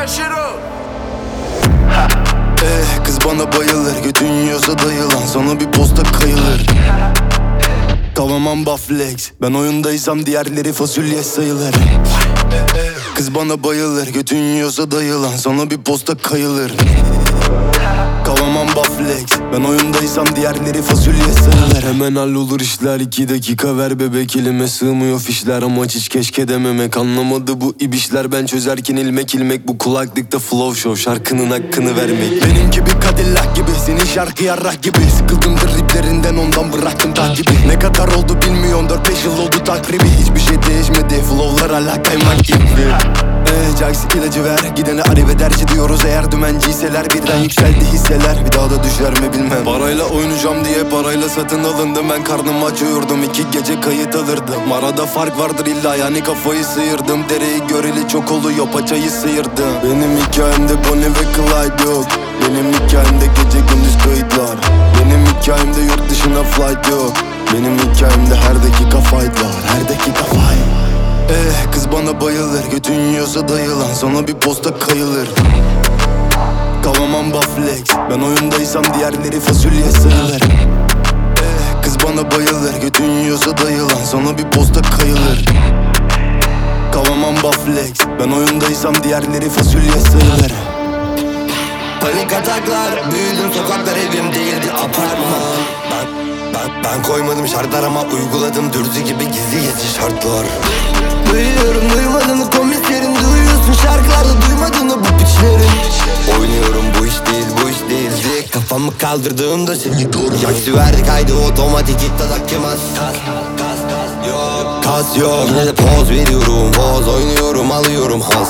Kız bana bayılır, götün yiyorsa dayılan sana bir posta kayılır. Tamamen baflex, ben oyundaysam diğerleri fasulye sayılır. Kız bana bayılır, götün yiyorsa dayılan sana bir posta kayılır. Kavaman baflex, ben oyundaysam diğerleri fasulye sayılır. Hemen hallolur işler, 2 dakika ver bebek, elime sığmıyor fişler. Amaç hiç keşke dememek, anlamadı bu ibişler. Ben çözerken ilmek ilmek, bu kulaklıkta flow show, şarkının hakkını vermek. Benimki bir Cadillac gibi, senin şarkı yarrak gibi. Sıkıldım riplerinden, ondan bıraktım takibi. Ne kadar oldu bilmiyorum, 4-5 yıl oldu takribi. Hiçbir şey değişmedi, flowlar hala kaymak gibi. Jax ilacı ver, gidene arrivederci diyoruz. Eğer dümenciyseler birden yükseldi hisseler. Bir daha da düşer mi bilmem. Parayla oynayacağım diye parayla satın alındım. Ben karnımı aç uyurdum, 2 gece kayıt alırdım. Arada fark vardır illa, yani kafayı sıyırdım. Dereyi göreli çok oluyor, paçayı sıyırdım. Benim hikayemde Bonnie ve Clyde yok. Benim hikayemde gece gündüz kayıtlar. Benim hikayemde yurt dışına flight yok. Benim hikayemde her dakika fight var, her dakika fight. Kız bana bayılır, götün yiyorsa dayılan sana bir posta kayılır. Kavaman baflex, ben oyundaysam diğerleri fasulye sayılır. Kız bana bayılır, götün yiyorsa dayılan sana bir posta kayılır. Kavaman baflex, ben oyundaysam diğerleri fasulye sayılır. Panik ataklar, büyüdüm sokaklar, evim değildi apartman. Ben koymadım şartlar ama uyguladım dürzü gibi gizli gizli şartlar. Duyuyorum duymadığını komiserim, duyuyorsun şarkılarda duymadığını bu piçlerin. Oynuyorum bu iş değil, bu iş değil diye kafamı kaldırdığımda seni doğru. Yaksi verdik haydi otomatik ittadak kemaz. Kas yok, yine de poz veriyorum, poz oynuyorum, alıyorum has.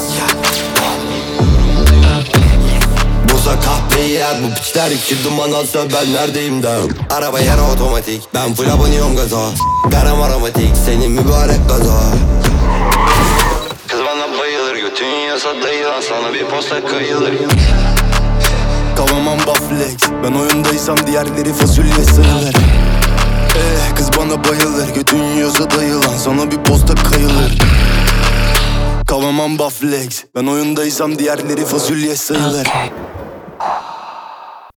Boza kahveyi yer, bu piçler iki duman alsa ben neredeyim der. Araba yer otomatik, ben full aboneyim gaza. Garam aromatik, senin mübarek gaza. Kız bana bayılır, götün yiyorsa dayılan sana bir posta kayılır. Kavaman baflex, ben oyundaysam diğerleri fasulye sayılır. Kız bana bayılır, götün yiyorsa dayılan sana bir posta kayılır. Kavaman baflex, ben oyundaysam diğerleri fasulye sayılır.